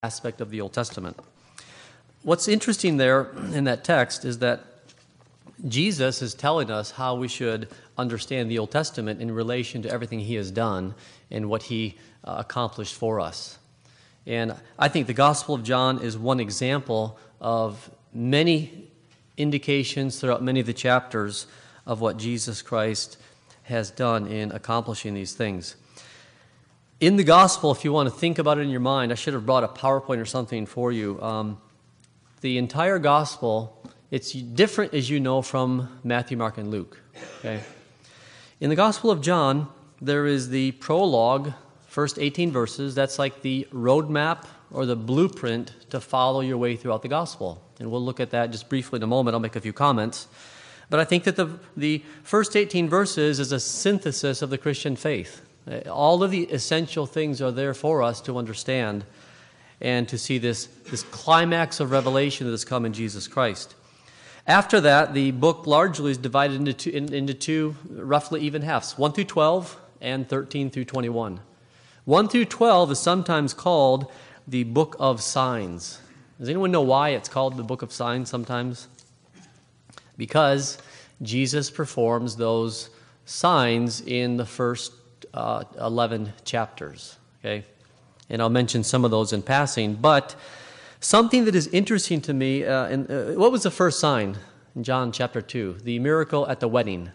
aspect of the Old Testament. What's interesting there in that text is that Jesus is telling us how we should understand the Old Testament in relation to everything he has done and what he accomplished for us. And I think the Gospel of John is one example of many indications throughout many of the chapters of what Jesus Christ has done in accomplishing these things. In the Gospel, if you want to think about it in your mind, I should have brought a PowerPoint or something for you. The entire Gospel, it's different, as you know, from Matthew, Mark, and Luke. Okay? In the Gospel of John, there is the prologue, first 18 verses. That's like the roadmap or the blueprint to follow your way throughout the Gospel. And we'll look at that just briefly in a moment. I'll make a few comments. But I think that the first 18 verses is a synthesis of the Christian faith. All of the essential things are there for us to understand and to see this climax of revelation that has come in Jesus Christ. After that, the book largely is divided into two roughly even halves, 1 through 12 and 13 through 21. 1 through 12 is sometimes called the book of signs. Does anyone know why it's called the book of signs sometimes? Because Jesus performs those signs in the first 11 chapters, okay? And I'll mention some of those in passing. But something that is interesting to me, what was the first sign in John chapter 2? The miracle at the wedding.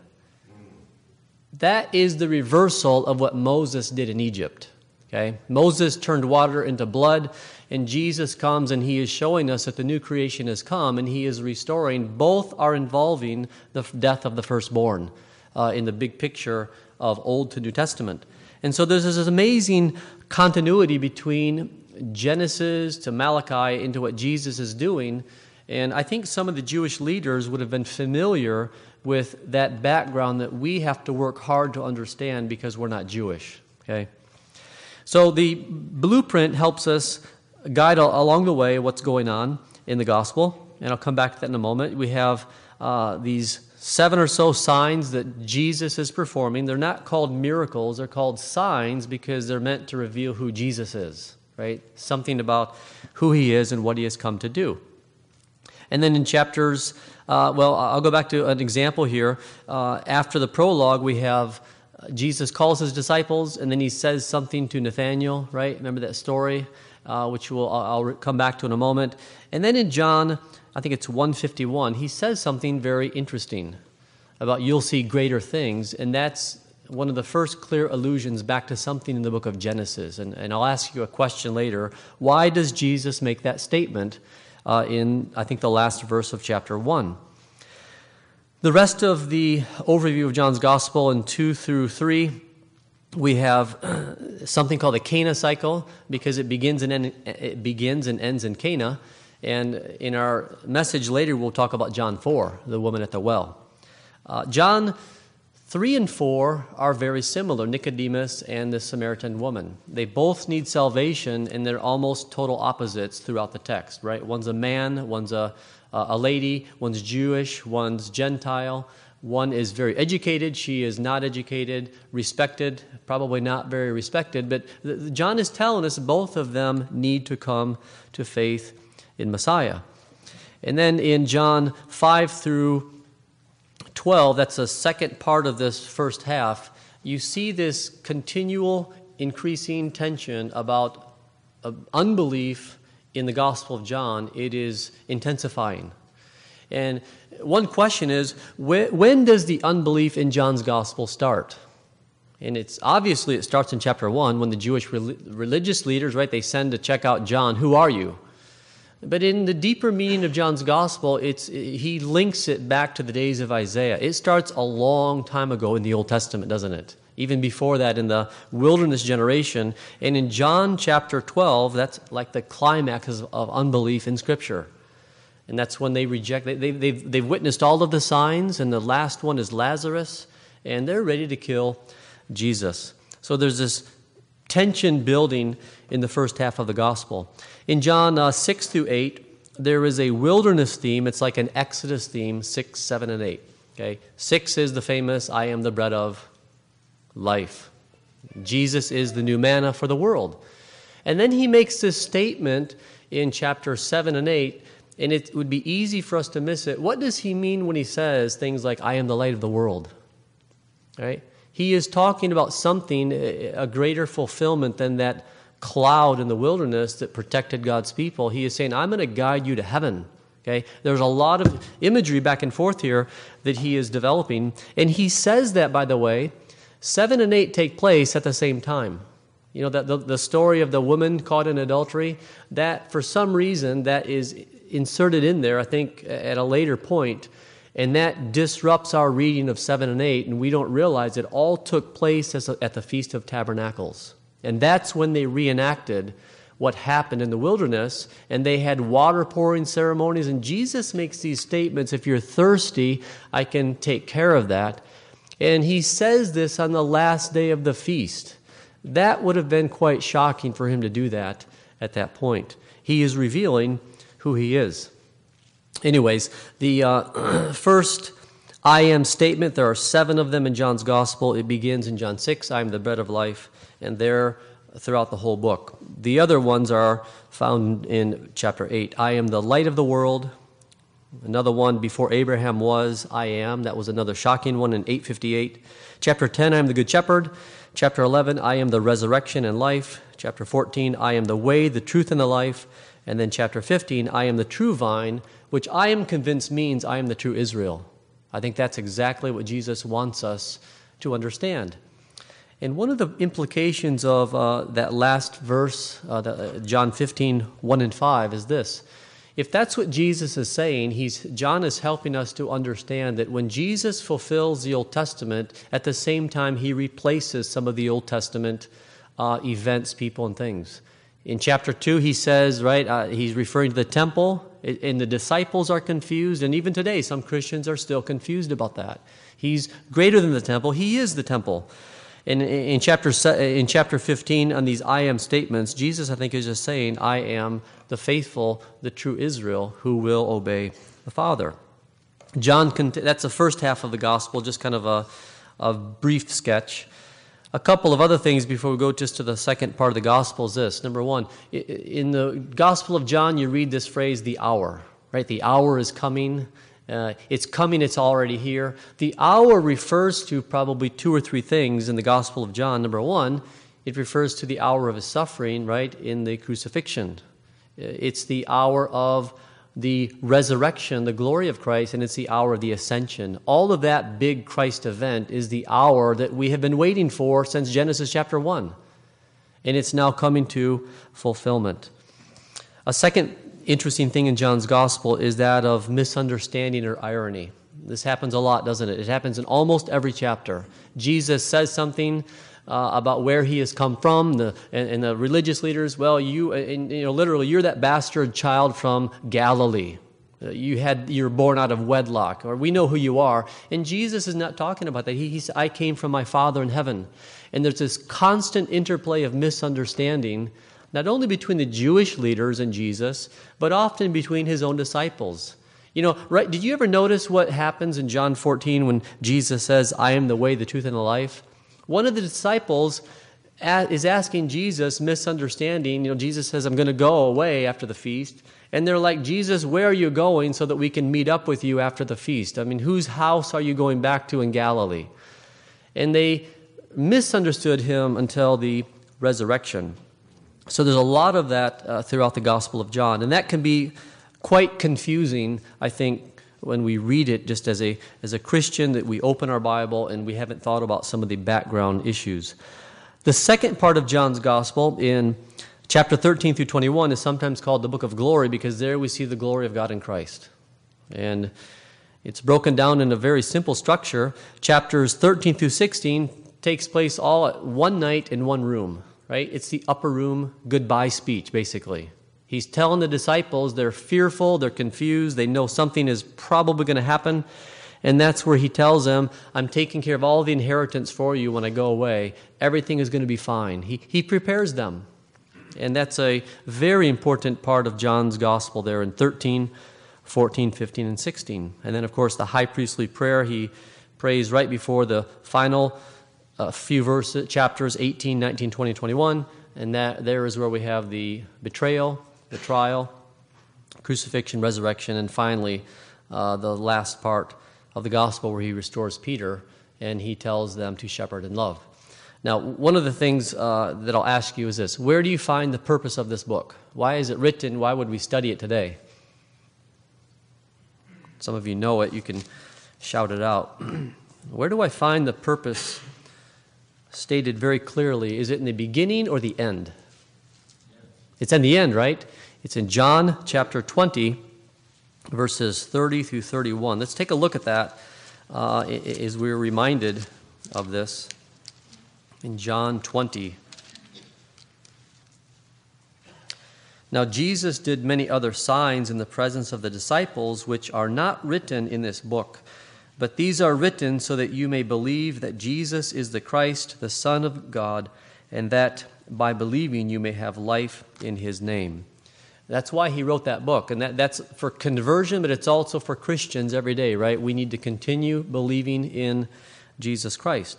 That is the reversal of what Moses did in Egypt, okay? Moses turned water into blood, and Jesus comes and he is showing us that the new creation has come, and he is restoring. Both are involving the death of the firstborn in the big picture of Old to New Testament. And so there's this amazing continuity between Genesis to Malachi into what Jesus is doing. And I think some of the Jewish leaders would have been familiar with that background that we have to work hard to understand because we're not Jewish. Okay? So the blueprint helps us guide along the way what's going on in the gospel. And I'll come back to that in a moment. We have these 7 or so signs that Jesus is performing. They're not called miracles. They're called signs because they're meant to reveal who Jesus is, right? Something about who he is and what he has come to do. And then in chapters, I'll go back to an example here. After the prologue, we have Jesus calls his disciples, and then he says something to Nathanael, right? Remember that story, which I'll come back to in a moment. And then in John, I think it's 151, he says something very interesting about you'll see greater things, and that's one of the first clear allusions back to something in the book of Genesis. And I'll ask you a question later. Why does Jesus make that statement in, I think, the last verse of chapter 1? The rest of the overview of John's Gospel in 2 through 3, we have something called the Cana cycle because it begins and ends in Cana. And in our message later, we'll talk about John 4, the woman at the well. John 3 and 4 are very similar, Nicodemus and the Samaritan woman. They both need salvation, and they're almost total opposites throughout the text, right? One's a man, one's a lady, one's Jewish, one's Gentile. One is very educated, she is not educated, respected, probably not very respected. But John is telling us both of them need to come to faith in Messiah. And then in John 5 through 12, that's the second part of this first half, you see this continual increasing tension about unbelief in the Gospel of John. It is intensifying. And one question is, when does the unbelief in John's Gospel start? And it starts in chapter 1 when the Jewish religious leaders, right, they send to check out John, who are you? But in the deeper meaning of John's Gospel, he links it back to the days of Isaiah. It starts a long time ago in the Old Testament, doesn't it? Even before that, in the wilderness generation. And in John chapter 12, that's like the climax of unbelief in Scripture. And that's when they reject. They've witnessed all of the signs, and the last one is Lazarus, and they're ready to kill Jesus. So there's this tension building in the first half of the gospel. In John 6 through 8, there is a wilderness theme. It's like an Exodus theme, 6, 7, and 8. Okay? 6 is the famous, I am the bread of life. Jesus is the new manna for the world. And then he makes this statement in chapter 7 and 8, and it would be easy for us to miss it. What does he mean when he says things like, I am the light of the world? Right? He is talking about something, a greater fulfillment than that cloud in the wilderness that protected God's people. He is saying, I'm going to guide you to heaven. Okay? There's a lot of imagery back and forth here that he is developing. And he says that, by the way, 7 and 8 take place at the same time. You know, that the story of the woman caught in adultery, that for some reason that is inserted in there, I think, at a later point, and that disrupts our reading of 7 and 8, and we don't realize it all took place at the Feast of Tabernacles. And that's when they reenacted what happened in the wilderness, and they had water pouring ceremonies, and Jesus makes these statements, if you're thirsty, I can take care of that. And he says this on the last day of the feast. That would have been quite shocking for him to do that at that point. He is revealing who he is. Anyways, the first I am statement, there are 7 of them in John's Gospel. It begins in John 6, I am the bread of life, and there throughout the whole book. The other ones are found in chapter 8. I am the light of the world. Another one, before Abraham was, I am. That was another shocking one in 8:58. Chapter 10, I am the good shepherd. Chapter 11, I am the resurrection and life. Chapter 14, I am the way, the truth, and the life. And then chapter 15, I am the true vine, which I am convinced means I am the true Israel. I think that's exactly what Jesus wants us to understand. And one of the implications of that last verse, John 15, 1 and 5, is this. If that's what Jesus is saying, John is helping us to understand that when Jesus fulfills the Old Testament, at the same time he replaces some of the Old Testament events, people, and things. In chapter 2, he says, right, he's referring to the temple, and the disciples are confused, and even today some Christians are still confused about that. He's greater than the temple. He is the temple. And in chapter 15, on these I am statements, Jesus, I think, is just saying, I am the faithful, the true Israel, who will obey the Father. That's the first half of the gospel, just kind of a brief sketch. A couple of other things before we go just to the second part of the gospel is this. Number one, in the Gospel of John, you read this phrase, the hour, right? The hour is coming. It's coming, it's already here. The hour refers to probably 2 or 3 things in the Gospel of John. Number one, it refers to the hour of his suffering, right, in the crucifixion. It's the hour of the resurrection, the glory of Christ, and it's the hour of the ascension. All of that big Christ event is the hour that we have been waiting for since Genesis chapter 1. And it's now coming to fulfillment. A second interesting thing in John's gospel is that of misunderstanding or irony. This happens a lot, doesn't it? It happens in almost every chapter. Jesus says something about where he has come from, and the religious leaders, well, literally, you're that bastard child from Galilee. You're born out of wedlock, or we know who you are. And Jesus is not talking about that. He said, I came from my Father in heaven. And there's this constant interplay of misunderstanding, not only between the Jewish leaders and Jesus, but often between his own disciples. You know, right? Did you ever notice what happens in John 14 when Jesus says, I am the way, the truth, and the life? One of the disciples is asking Jesus, misunderstanding. You know, Jesus says, I'm going to go away after the feast. And they're like, Jesus, where are you going so that we can meet up with you after the feast? I mean, whose house are you going back to in Galilee? And they misunderstood him until the resurrection. So there's a lot of that throughout the Gospel of John. And that can be quite confusing, I think, when we read it just as a Christian, that we open our Bible and we haven't thought about some of the background issues. The second part of John's Gospel in chapter 13 through 21 is sometimes called the Book of Glory, because there we see the glory of God in Christ. And it's broken down in a very simple structure. Chapters 13 through 16 takes place all at one night in one room. Right? It's the upper room goodbye speech, basically. He's telling the disciples they're fearful, they're confused, they know something is probably going to happen, and that's where he tells them, I'm taking care of all the inheritance for you when I go away. Everything is going to be fine. He prepares them. And that's a very important part of John's gospel there in 13, 14, 15, and 16. And then, of course, the high priestly prayer, he prays right before the final few verses, chapters 18, 19, 20, 21. And that there is where we have the betrayal, the trial, crucifixion, resurrection, and finally the last part of the gospel where he restores Peter and he tells them to shepherd in love. Now, one of the things that I'll ask you is this. Where do you find the purpose of this book? Why is it written? Why would we study it today? Some of you know it. You can shout it out. Where do I find the purpose stated very clearly? Is it in the beginning or the end? It's in the end, right? It's in John chapter 20, verses 30 through 31. Let's take a look at that as we're reminded of this. In John 20. Now Jesus did many other signs in the presence of the disciples, which are not written in this book. But these are written so that you may believe that Jesus is the Christ, the Son of God, and that by believing you may have life in his name. That's why he wrote that book. And that's for conversion, but it's also for Christians every day, right? We need to continue believing in Jesus Christ.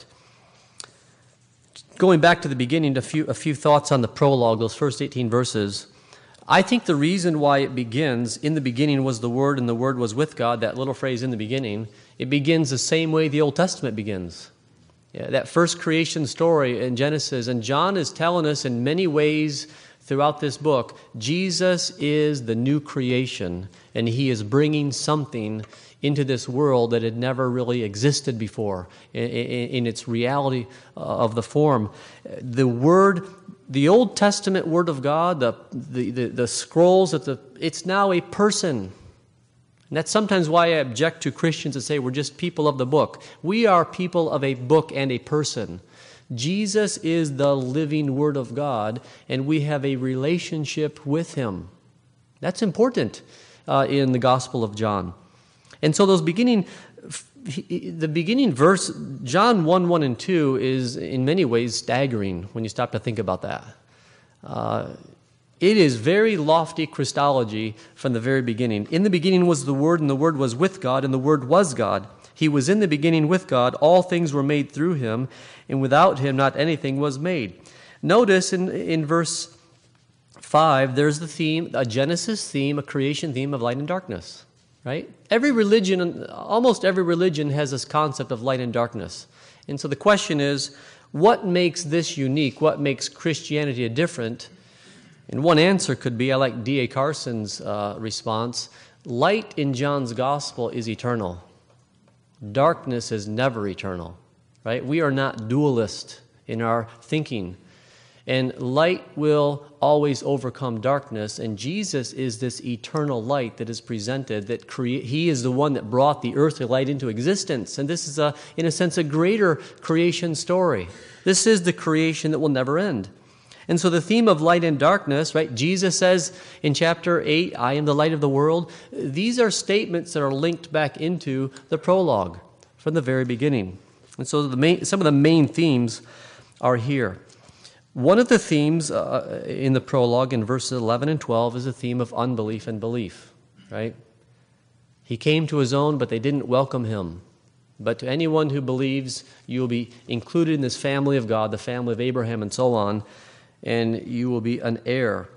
Going back to the beginning, a few thoughts on the prologue, those first 18 verses. I think the reason why it begins, in the beginning was the Word, and the Word was with God, that little phrase, in the beginning, it begins the same way the Old Testament begins. Yeah, that first creation story in Genesis, and John is telling us in many ways throughout this book, Jesus is the new creation, and he is bringing something into this world that had never really existed before in its reality of the form. The Word, the Old Testament Word of God, the scrolls, it's now a person. And that's sometimes why I object to Christians that say we're just people of the book. We are people of a book and a person. Jesus is the living Word of God, and we have a relationship with him. That's important in the Gospel of John. And so the beginning verse, John 1, 1 and 2, is in many ways staggering when you stop to think about that. It is very lofty Christology from the very beginning. In the beginning was the Word, and the Word was with God, and the Word was God. He was in the beginning with God. All things were made through him, and without him not anything was made. Notice in verse 5, there's the theme, a Genesis theme, a creation theme of light and darkness. Right? Every religion, almost every religion has this concept of light and darkness. And so the question is, what makes this unique? What makes Christianity different? And one answer could be, I like D.A. Carson's response, light in John's gospel is eternal. Darkness is never eternal. Right? We are not dualist in our thinking. And light will always overcome darkness, and Jesus is this eternal light that is presented, he is the one that brought the earthly light into existence. And this is, in a sense, a greater creation story. This is the creation that will never end. And so the theme of light and darkness, right? Jesus says in chapter 8, I am the light of the world. These are statements that are linked back into the prologue from the very beginning. And so some of the main themes are here. One of the themes in the prologue in verses 11 and 12 is the theme of unbelief and belief, right? He came to his own, but they didn't welcome him. But to anyone who believes, you will be included in this family of God, the family of Abraham and so on, and you will be an heir.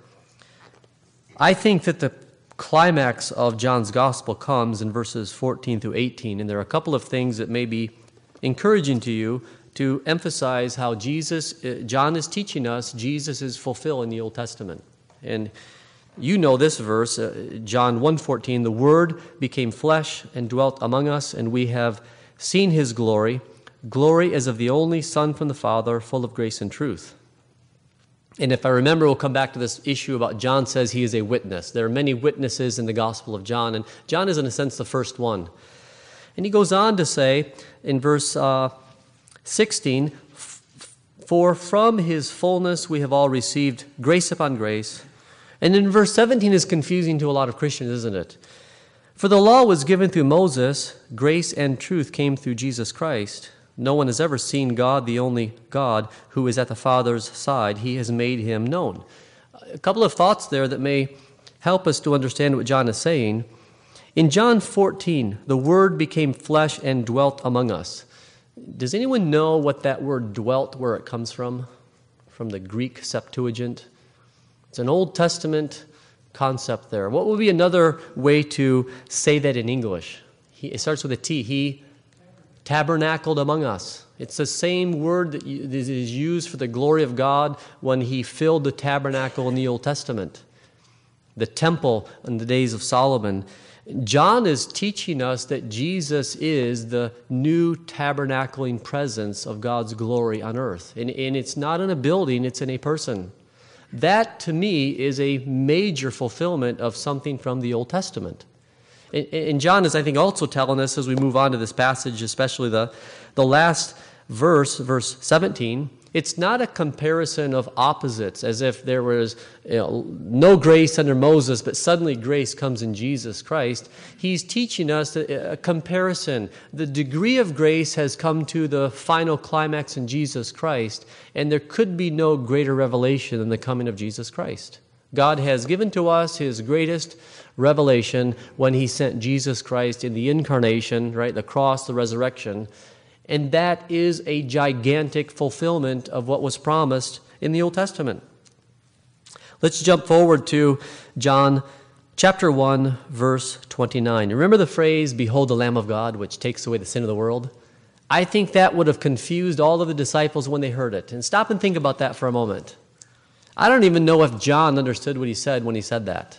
I think that the climax of John's gospel comes in verses 14 through 18, and there are a couple of things that may be encouraging to you to emphasize how John is teaching us Jesus is fulfilled in the Old Testament. And you know this verse, John 1:14, the Word became flesh and dwelt among us, and we have seen his glory, glory as of the only Son from the Father, full of grace and truth. And if I remember, we'll come back to this issue about John says he is a witness. There are many witnesses in the Gospel of John, and John is in a sense the first one. And he goes on to say in verse 16, for from his fullness we have all received grace upon grace. And in verse 17 is confusing to a lot of Christians, isn't it? For the law was given through Moses, grace and truth came through Jesus Christ. No one has ever seen God, the only God, who is at the Father's side. He has made him known. A couple of thoughts there that may help us to understand what John is saying. In John 14, the Word became flesh and dwelt among us. Does anyone know what that word dwelt, where it comes from from the Greek Septuagint. It's an Old Testament concept there. What would be another way to say that in English? It starts with a T. He tabernacled among us. It's the same word that is used for the glory of God when he filled the tabernacle in the Old Testament, the temple in the days of Solomon. John is teaching us that Jesus is the new tabernacling presence of God's glory on earth. And it's not in a building, it's in a person. That, to me, is a major fulfillment of something from the Old Testament. And John is, I think, also telling us as we move on to this passage, especially the last verse 17, it's not a comparison of opposites, as if there was no grace under Moses, but suddenly grace comes in Jesus Christ. He's teaching us a comparison. The degree of grace has come to the final climax in Jesus Christ, and there could be no greater revelation than the coming of Jesus Christ. God has given to us his greatest revelation when he sent Jesus Christ in the incarnation, right, the cross, the resurrection. And that is a gigantic fulfillment of what was promised in the Old Testament. Let's jump forward to John chapter 1, verse 29. Remember the phrase, "Behold the Lamb of God, which takes away the sin of the world"? I think that would have confused all of the disciples when they heard it. And stop and think about that for a moment. I don't even know if John understood what he said when he said that.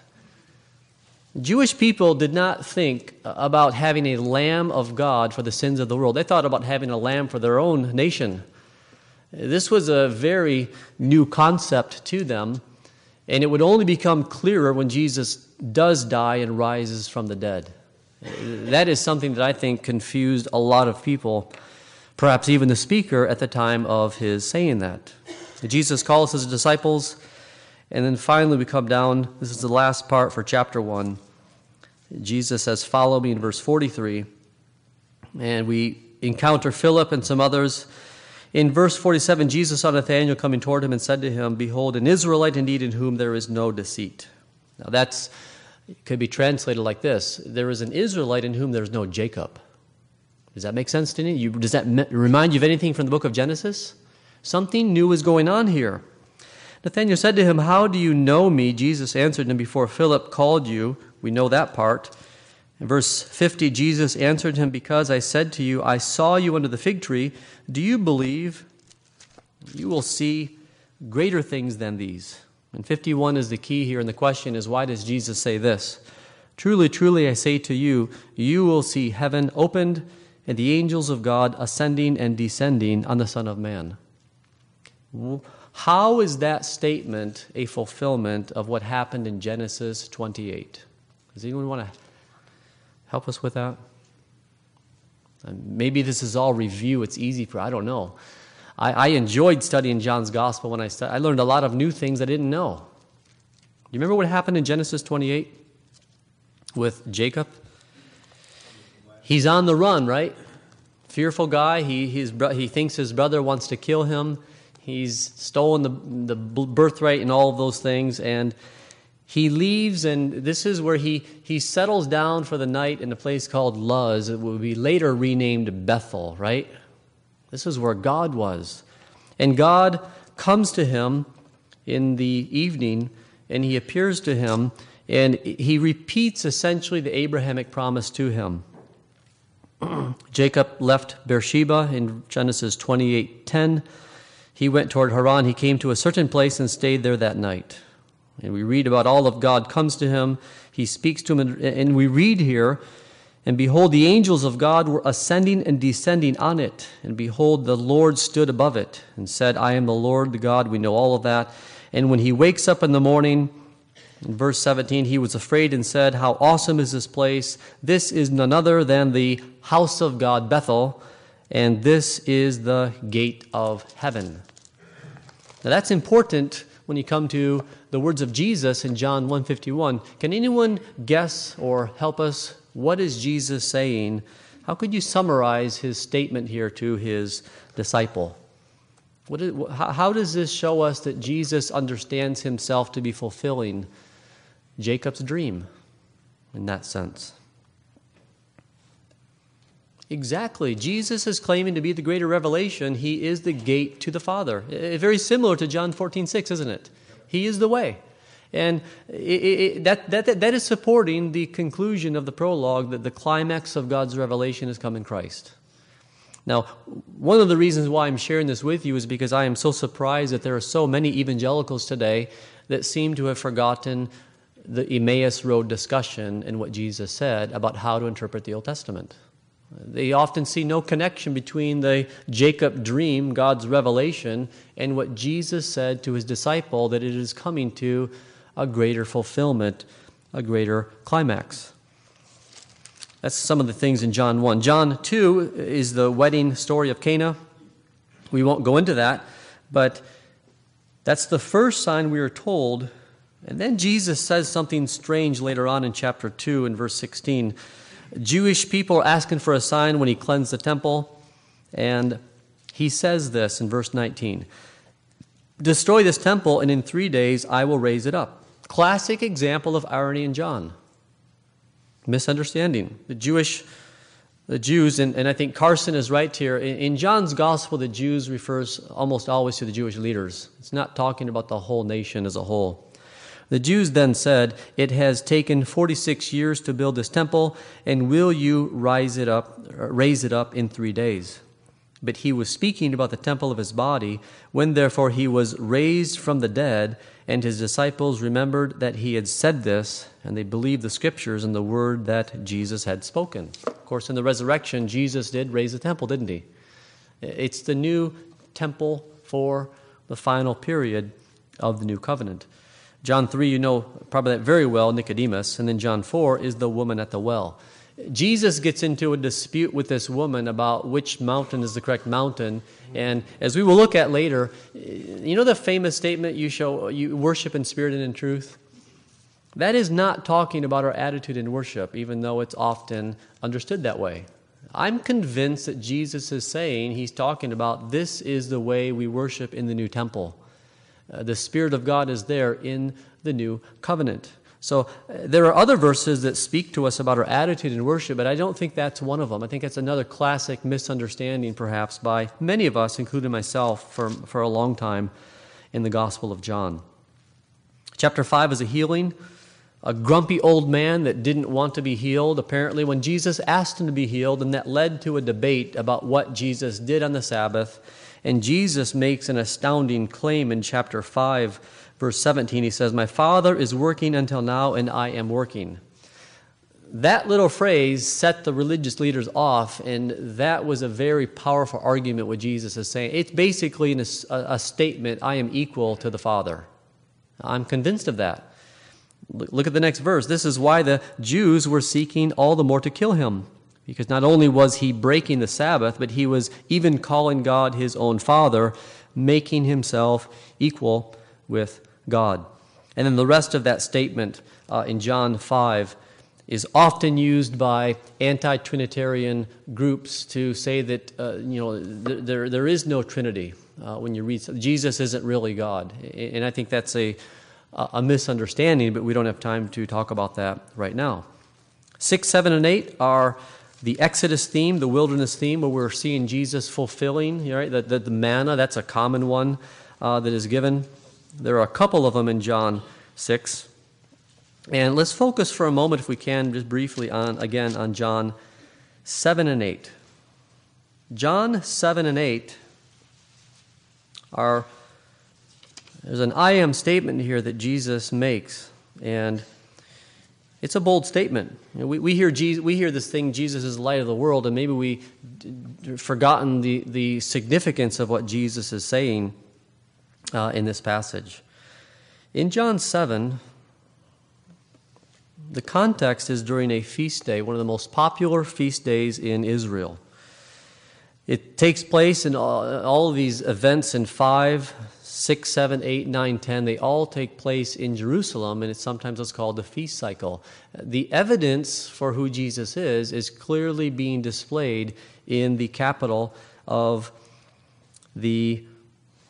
Jewish people did not think about having a lamb of God for the sins of the world. They thought about having a lamb for their own nation. This was a very new concept to them, and it would only become clearer when Jesus does die and rises from the dead. That is something that I think confused a lot of people, perhaps even the speaker at the time of his saying that. Jesus calls his disciples, and then finally we come down, this is the last part for chapter 1. Jesus says, "Follow me," in verse 43. And we encounter Philip and some others. In verse 47, Jesus saw Nathanael coming toward him and said to him, "Behold, an Israelite indeed in whom there is no deceit." Now it could be translated like this: there is an Israelite in whom there is no Jacob. Does that make sense to you? Does that remind you of anything from the book of Genesis? Something new is going on here. Nathanael said to him, "How do you know me?" Jesus answered him, "Before Philip called you." We know that part. In verse 50, Jesus answered him, "Because I said to you, I saw you under the fig tree. Do you believe? You will see greater things than these." And 51 is the key here, and the question is, why does Jesus say this? "Truly, truly, I say to you, you will see heaven opened and the angels of God ascending and descending on the Son of Man." How is that statement a fulfillment of what happened in Genesis 28? Does anyone want to help us with that? Maybe this is all review. It's easy I don't know. I enjoyed studying John's Gospel when I learned a lot of new things I didn't know. You remember what happened in Genesis 28 with Jacob? He's on the run, right? Fearful guy. He thinks his brother wants to kill him. He's stolen the birthright and all of those things, and he leaves, and this is where he settles down for the night in a place called Luz. It will be later renamed Bethel, right? This is where God was. And God comes to him in the evening, and he appears to him, and he repeats essentially the Abrahamic promise to him. Jacob left Beersheba in Genesis 28:10. He went toward Haran. He came to a certain place and stayed there that night. And we read about all of God comes to him. He speaks to him. And we read here, "And behold, the angels of God were ascending and descending on it. And behold, the Lord stood above it and said, I am the Lord, the God." We know all of that. "And when he wakes up in the morning," in verse 17, "he was afraid and said, how awesome is this place? This is none other than the house of God, Bethel, and this is the gate of heaven." Now that's important when you come to the words of Jesus in John 1:51. Can anyone guess or help us? What is Jesus saying? How could you summarize his statement here to his disciple? How does this show us that Jesus understands himself to be fulfilling Jacob's dream in that sense? Exactly. Jesus is claiming to be the greater revelation. He is the gate to the Father. Very similar to John 14:6, isn't it? He is the way. And that is supporting the conclusion of the prologue that the climax of God's revelation has come in Christ. Now, one of the reasons why I'm sharing this with you is because I am so surprised that there are so many evangelicals today that seem to have forgotten the Emmaus Road discussion and what Jesus said about how to interpret the Old Testament. They often see no connection between the Jacob dream, God's revelation, and what Jesus said to his disciple, that it is coming to a greater fulfillment, a greater climax. That's some of the things in John 1. John 2 is the wedding story of Cana. We won't go into that, but that's the first sign we are told. And then Jesus says something strange later on in chapter 2 in verse 16. Jewish people are asking for a sign when he cleansed the temple, and he says this in verse 19. Destroy this temple, and in 3 days I will raise it up. Classic example of irony in John. Misunderstanding. The Jews, and I think Carson is right here. In John's gospel, the Jews refers almost always to the Jewish leaders. It's not talking about the whole nation as a whole. The Jews then said, it has taken 46 years to build this temple, and will you raise it up in 3 days? But he was speaking about the temple of his body. When therefore he was raised from the dead, and his disciples remembered that he had said this, and they believed the scriptures and the word that Jesus had spoken. Of course, in the resurrection, Jesus did raise the temple, didn't he? It's the new temple for the final period of the new covenant. John 3, you know probably that very well, Nicodemus. And then John 4 is the woman at the well. Jesus gets into a dispute with this woman about which mountain is the correct mountain. And as we will look at later, you know the famous statement, you worship in spirit and in truth? That is not talking about our attitude in worship, even though it's often understood that way. I'm convinced that Jesus is saying, he's talking about this is the way we worship in the new temple. The Spirit of God is there in the new covenant. So there are other verses that speak to us about our attitude in worship, but I don't think that's one of them. I think that's another classic misunderstanding, perhaps, by many of us, including myself, for a long time in the Gospel of John. Chapter 5 is a healing. A grumpy old man that didn't want to be healed, apparently, when Jesus asked him to be healed, and that led to a debate about what Jesus did on the Sabbath. And Jesus makes an astounding claim in chapter 5, verse 17. He says, my Father is working until now, and I am working. That little phrase set the religious leaders off, and that was a very powerful argument what Jesus is saying. It's basically a statement, I am equal to the Father. I'm convinced of that. Look at the next verse. This is why the Jews were seeking all the more to kill him. Because not only was he breaking the Sabbath, but he was even calling God his own Father, making himself equal with God. And then the rest of that statement in John 5 is often used by anti-Trinitarian groups to say that there is no Trinity. When you read, Jesus isn't really God. And I think that's a misunderstanding, but we don't have time to talk about that right now. 6, 7, and 8 are the Exodus theme, the wilderness theme, where we're seeing Jesus fulfilling, right? The manna, that's a common one that is given. There are a couple of them in John 6. And let's focus for a moment, if we can, just briefly on John 7 and 8. John 7 and 8 there's an I am statement here that Jesus makes, and it's a bold statement. We hear this thing, Jesus is the light of the world, and maybe we've forgotten the significance of what Jesus is saying in this passage. In John 7, the context is during a feast day, one of the most popular feast days in Israel. It takes place in all of these events in 5, 6, 7, 8, 9, 10. They all take place in Jerusalem, and it's sometimes what's called the feast cycle. The evidence for who Jesus is clearly being displayed in the capital of the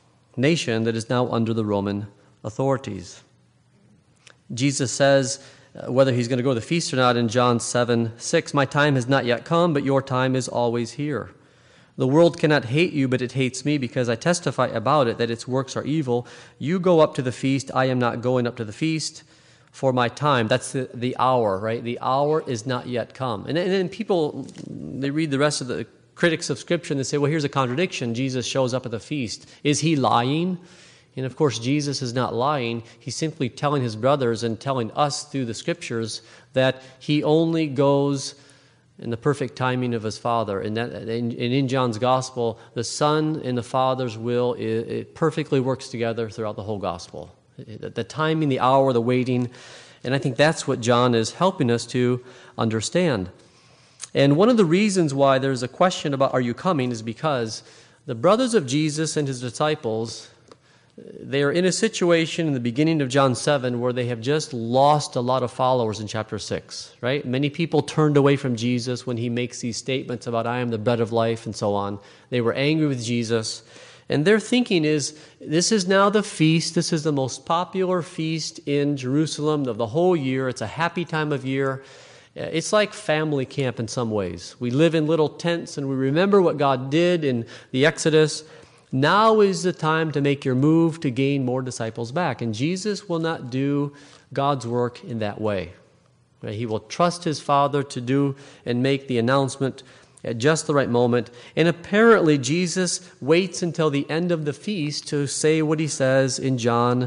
nation that is now under the Roman authorities. Jesus says whether he's going to go to the feast or not in John 7:6. My time has not yet come, but your time is always here. The world cannot hate you, but it hates me because I testify about it that its works are evil. You go up to the feast. I am not going up to the feast for my time. That's the hour, right? The hour is not yet come. And then people, they read the rest of the critics of Scripture and they say, well, here's a contradiction. Jesus shows up at the feast. Is he lying? And of course, Jesus is not lying. He's simply telling his brothers and telling us through the Scriptures that he only goes in the perfect timing of his Father. And in John's Gospel, the Son and the Father's will, it perfectly works together throughout the whole Gospel. The timing, the hour, the waiting. And I think that's what John is helping us to understand. And one of the reasons why there's a question about are you coming is because the brothers of Jesus and his disciples, they are in a situation in the beginning of John 7 where they have just lost a lot of followers in chapter 6, right? Many people turned away from Jesus when he makes these statements about I am the bread of life and so on. They were angry with Jesus. And their thinking is, this is now the feast. This is the most popular feast in Jerusalem of the whole year. It's a happy time of year. It's like family camp in some ways. We live in little tents and we remember what God did in the Exodus. Now is the time to make your move to gain more disciples back. And Jesus will not do God's work in that way. He will trust his Father to do and make the announcement at just the right moment. And apparently Jesus waits until the end of the feast to say what he says in John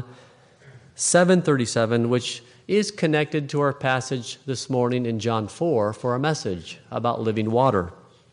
7:37, which is connected to our passage this morning in John 4 for our message about living water.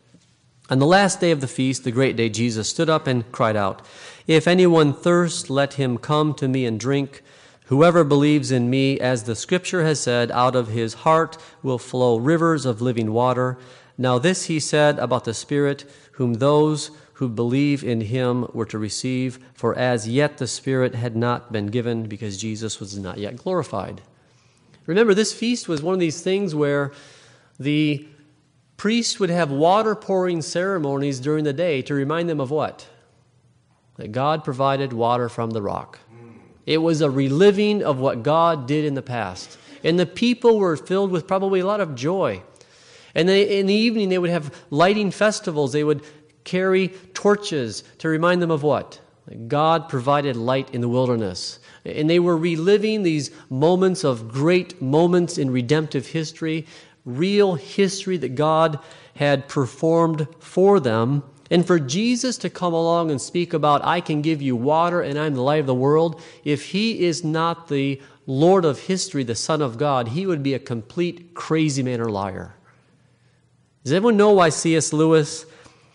On the last day of the feast, the great day, Jesus stood up and cried out, "If anyone thirsts, let him come to me and drink. Whoever believes in me, as the Scripture has said, out of his heart will flow rivers of living water." Now this he said about the Spirit, whom those who believe in him were to receive, for as yet the Spirit had not been given because Jesus was not yet glorified. Remember, this feast was one of these things where the priests would have water pouring ceremonies during the day to remind them of what? That God provided water from the rock. It was a reliving of what God did in the past. And the people were filled with probably a lot of joy. And in the evening they would have lighting festivals. They would carry torches to remind them of what? That God provided light in the wilderness. And they were reliving these moments of great moments in redemptive history, real history that God had performed for them. And for Jesus to come along and speak about, I can give you water and I'm the light of the world, if he is not the Lord of history, the Son of God, he would be a complete crazy man or liar. Does everyone know why C.S. Lewis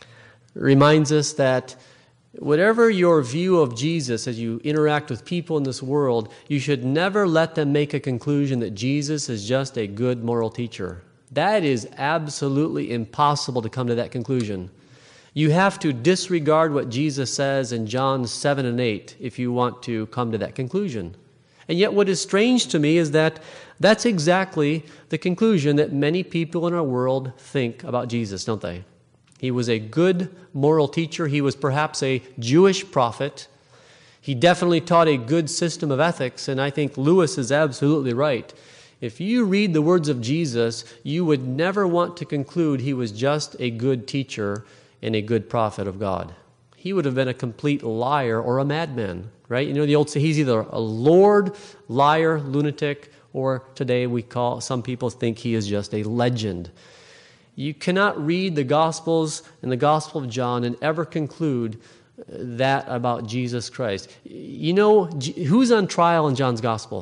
reminds us that whatever your view of Jesus as you interact with people in this world, you should never let them make a conclusion that Jesus is just a good moral teacher. That is absolutely impossible to come to that conclusion. You have to disregard what Jesus says in John 7 and 8 if you want to come to that conclusion. And yet what is strange to me is that that's exactly the conclusion that many people in our world think about Jesus, don't they? He was a good moral teacher. He was perhaps a Jewish prophet. He definitely taught a good system of ethics, and I think Lewis is absolutely right. If you read the words of Jesus, you would never want to conclude he was just a good teacher and a good prophet of God. He would have been a complete liar or a madman, right? You know the old say, he's either a lord, liar, lunatic, or today some people think he is just a legend. You cannot read the Gospels and the Gospel of John and ever conclude that about Jesus Christ. You know, who's on trial in John's Gospel?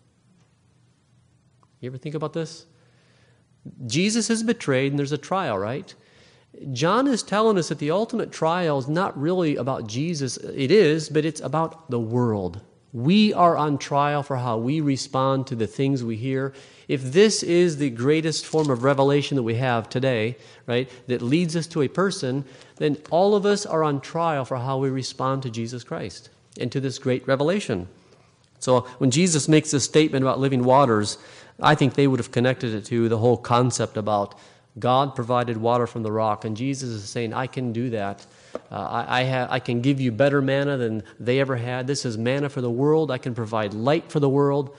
You ever think about this? Jesus is betrayed and there's a trial, right? John is telling us that the ultimate trial is not really about Jesus. It is, but it's about the world. We are on trial for how we respond to the things we hear. If this is the greatest form of revelation that we have today, right, that leads us to a person, then all of us are on trial for how we respond to Jesus Christ and to this great revelation. So when Jesus makes this statement about living waters, I think they would have connected it to the whole concept about God provided water from the rock, and Jesus is saying, I can do that. I can give you better manna than they ever had. This is manna for the world. I can provide light for the world.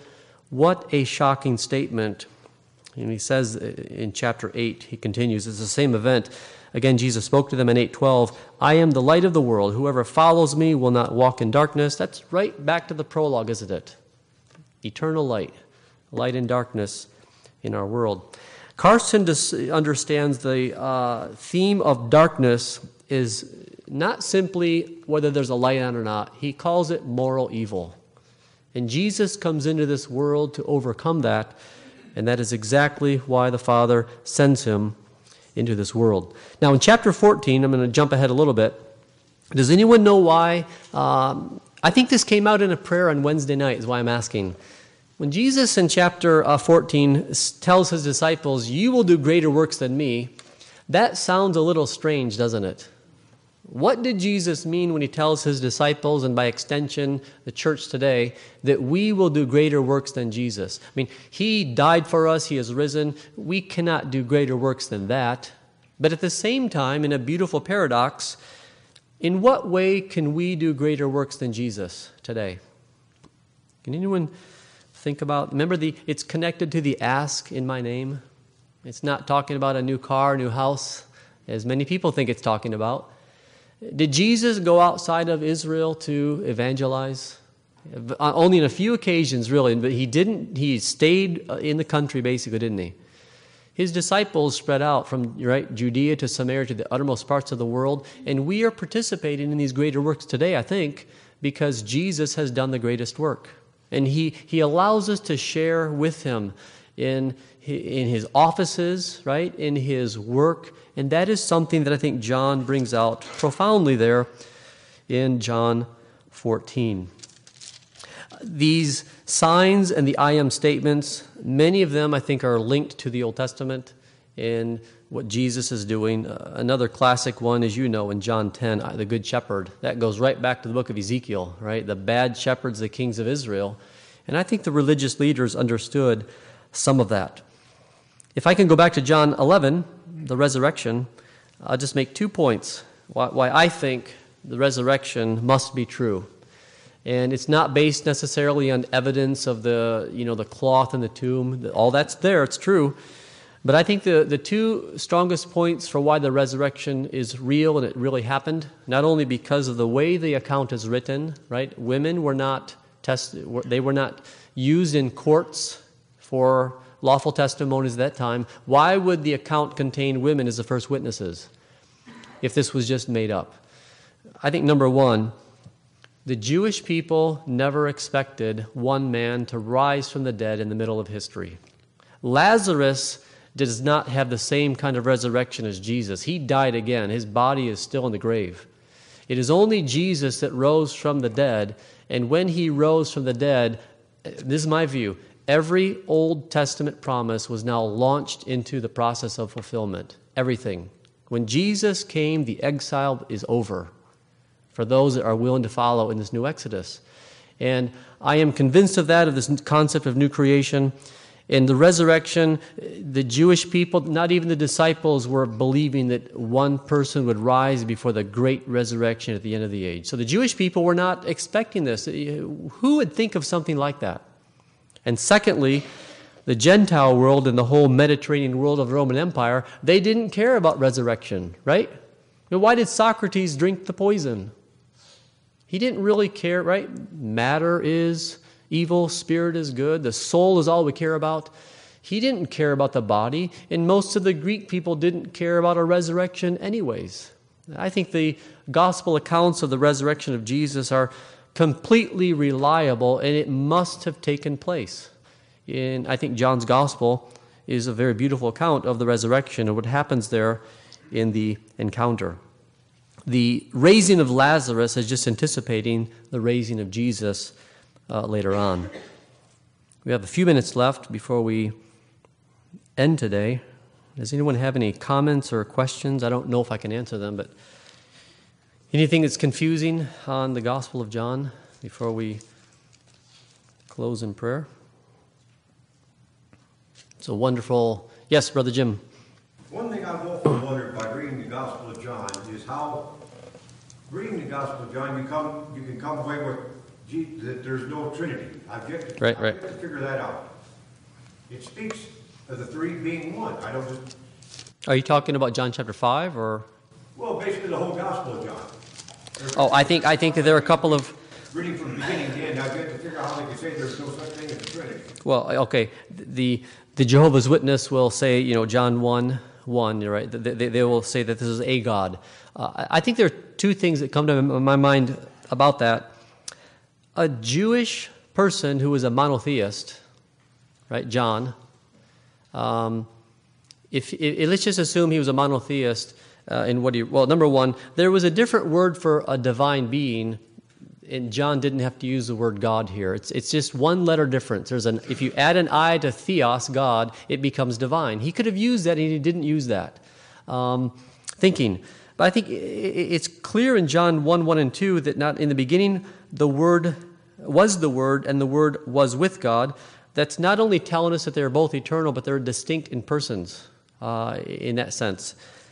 What a shocking statement. And he says in chapter 8, he continues, it's the same event. Again, Jesus spoke to them in 8:12, I am the light of the world. Whoever follows me will not walk in darkness. That's right back to the prologue, isn't it? Eternal light, light in darkness in our world. Carson understands the theme of darkness is not simply whether there's a light on or not. He calls it moral evil. And Jesus comes into this world to overcome that, and that is exactly why the Father sends him into this world. Now, in chapter 14, I'm going to jump ahead a little bit. Does anyone know why? I think this came out in a prayer on Wednesday night, is why I'm asking. When Jesus in chapter 14 tells his disciples, you will do greater works than me, that sounds a little strange, doesn't it? What did Jesus mean when he tells his disciples, and by extension the church today, that we will do greater works than Jesus? I mean, he died for us, he has risen. We cannot do greater works than that. But at the same time, in a beautiful paradox, in what way can we do greater works than Jesus today? Can anyone think about, remember it's connected to the ask in my name. It's not talking about a new car, new house, as many people think it's talking about. Did Jesus go outside of Israel to evangelize? Only on a few occasions, really, but he didn't. He stayed in the country, basically, didn't he? His disciples spread out from Judea to Samaria to the uttermost parts of the world, and we are participating in these greater works today, I think, because Jesus has done the greatest work. And he allows us to share with him in his offices, right, in his work. And that is something that I think John brings out profoundly there in John 14. These signs and the I am statements, many of them I think are linked to the Old Testament and what Jesus is doing. Another classic one, as you know, in John 10, the Good Shepherd. That goes right back to the book of Ezekiel, right? The bad shepherds, the kings of Israel. And I think the religious leaders understood some of that. If I can go back to John 11, the resurrection, I'll just make 2 points why I think the resurrection must be true. And it's not based necessarily on evidence of the cloth in the tomb. All that's there, it's true. But I think the 2 strongest points for why the resurrection is real and it really happened, not only because of the way the account is written, right? Women were not tested, they were not used in courts for lawful testimonies at that time. Why would the account contain women as the first witnesses if this was just made up? I think number 1, the Jewish people never expected one man to rise from the dead in the middle of history. Lazarus does not have the same kind of resurrection as Jesus. He died again. His body is still in the grave. It is only Jesus that rose from the dead, and when he rose from the dead, this is my view, every Old Testament promise was now launched into the process of fulfillment. Everything. When Jesus came, the exile is over for those that are willing to follow in this new Exodus. And I am convinced of that, of this concept of new creation. In the resurrection, the Jewish people, not even the disciples, were believing that one person would rise before the great resurrection at the end of the age. So the Jewish people were not expecting this. Who would think of something like that? And secondly, the Gentile world and the whole Mediterranean world of the Roman Empire, they didn't care about resurrection, right? Why did Socrates drink the poison? He didn't really care, right? Matter is evil, spirit is good, the soul is all we care about. He didn't care about the body, and most of the Greek people didn't care about a resurrection anyways. I think the gospel accounts of the resurrection of Jesus are completely reliable, and it must have taken place. I think John's gospel is a very beautiful account of the resurrection and what happens there in the encounter. The raising of Lazarus is just anticipating the raising of Jesus later on. We have a few minutes left before we end today. Does anyone have any comments or questions? I don't know if I can answer them, but anything that's confusing on the Gospel of John before we close in prayer? It's a wonderful... Yes, Brother Jim. One thing I've often wondered by reading the Gospel of John is how, reading the Gospel of John, you can come away with that there's no Trinity. I've yet to, Right. I've yet to figure that out. It speaks of the three being one. I don't just, Are you talking about John chapter 5 or? well, basically the whole Gospel of John. Oh, I think that there are a couple of. Reading from the beginning to end, I've yet to figure out how they can say there's no such thing as a Trinity. Well, okay. The Jehovah's Witness will say, John 1:1. You're right. They will say that this is a God. I think there are two things that come to my mind about that. A Jewish person who is a monotheist, right? John. If let's just assume he was a monotheist, number one, there was a different word for a divine being, and John didn't have to use the word God here. It's just one letter difference. If you add an I to theos, God, it becomes divine. He could have used that, and he didn't use that. Thinking. But I think it's clear in John 1:1 and 2 that not in the beginning the Word was the Word, and the Word was with God. That's not only telling us that they're both eternal, but they're distinct in persons in that sense.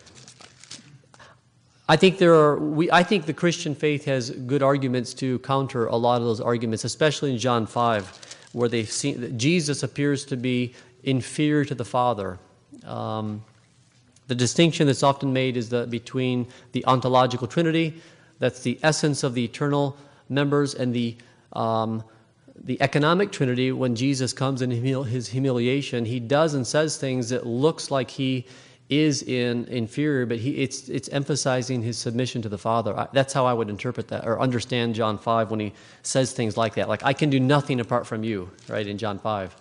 I think the Christian faith has good arguments to counter a lot of those arguments, especially in John 5, where they've seen that Jesus appears to be inferior to the Father. The distinction that's often made is between the ontological Trinity, that's the essence of the eternal members, and the economic Trinity. When Jesus comes in his humiliation, he does and says things that looks like he is inferior, but it's emphasizing his submission to the Father. That's how I would interpret that or understand John 5 when he says things like that. Like, I can do nothing apart from you, right, in John 5.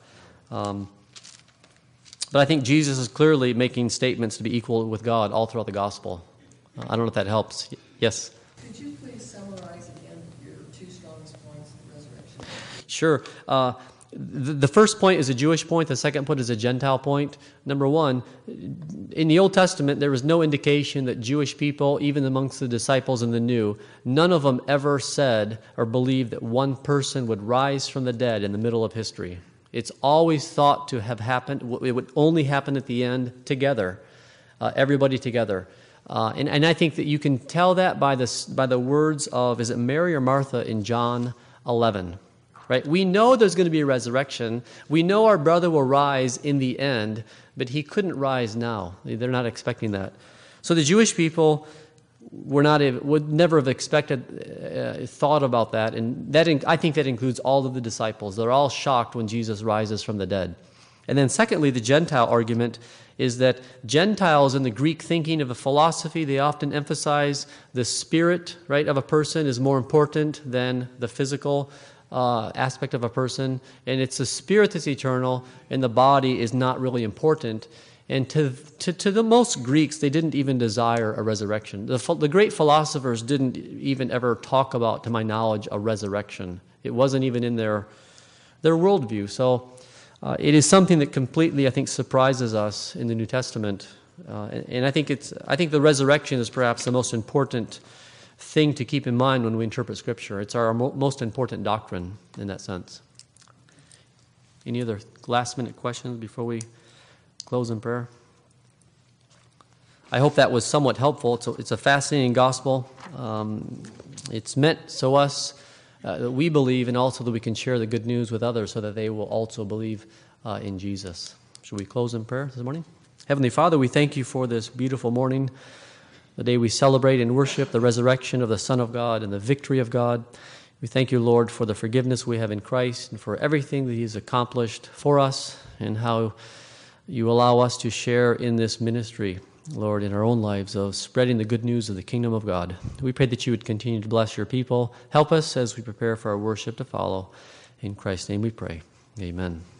But I think Jesus is clearly making statements to be equal with God all throughout the gospel. I don't know if that helps. Yes? Could you please summarize again your two strongest points of the resurrection? Sure. The first point is a Jewish point. The second point is a Gentile point. Number one, in the Old Testament, there was no indication that Jewish people, even amongst the disciples in the New, none of them ever said or believed that one person would rise from the dead in the middle of history. It's always thought to have happened. It would only happen at the end together, everybody together. And I think that you can tell that by the words of, is it Mary or Martha in John 11? Right? We know there's going to be a resurrection. We know our brother will rise in the end, but he couldn't rise now. They're not expecting that. So the Jewish people would never have thought about that, and I think that includes all of the disciples. They're all shocked when Jesus rises from the dead. And then secondly, the Gentile argument is that Gentiles in the Greek thinking of a philosophy, they often emphasize the spirit, right, of a person is more important than the physical aspect of a person, and it's the spirit that's eternal, and the body is not really important. And to the most Greeks, they didn't even desire a resurrection. The great philosophers didn't even ever talk about, to my knowledge, a resurrection. It wasn't even in their worldview. So it is something that completely, I think, surprises us in the New Testament. And I think the resurrection is perhaps the most important thing to keep in mind when we interpret Scripture. It's our most important doctrine in that sense. Any other last-minute questions before we close in prayer? I hope that was somewhat helpful. It's a fascinating gospel. It's meant so us that we believe, and also that we can share the good news with others so that they will also believe in Jesus. Should we close in prayer this morning? Heavenly Father, we thank you for this beautiful morning, the day we celebrate and worship the resurrection of the Son of God and the victory of God. We thank you, Lord, for the forgiveness we have in Christ and for everything that He has accomplished for us and how you allow us to share in this ministry, Lord, in our own lives of spreading the good news of the kingdom of God. We pray that you would continue to bless your people. Help us as we prepare for our worship to follow. In Christ's name we pray. Amen.